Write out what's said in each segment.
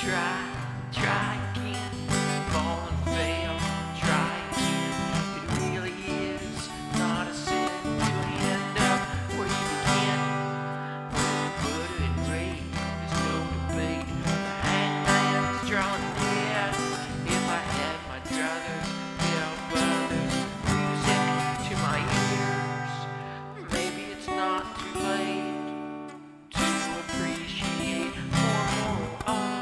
try again, fall and fail, try again. It really is not a sin to end up where you begin. Butter and rain, there's no debate. The hangman's drawn near. If I had my druthers, help others, music to my ears. Maybe it's not too late to appreciate more art.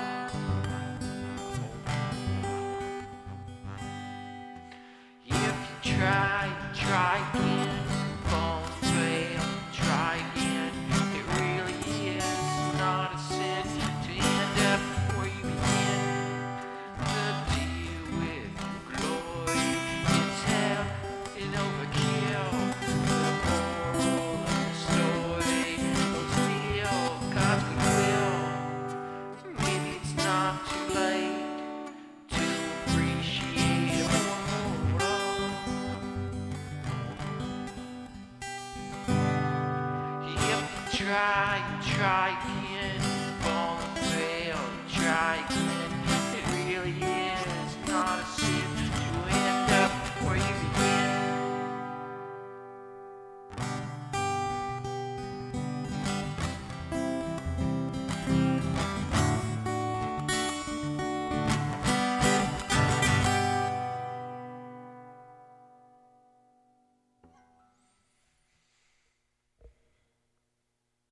If you try again, fall and fail, try again. It really is not a sin to end up where you begin. The deal with glory is hell and overkill. The moral of the story will steal cosmic will. Maybe it's not too late to appreciate more. If you try again,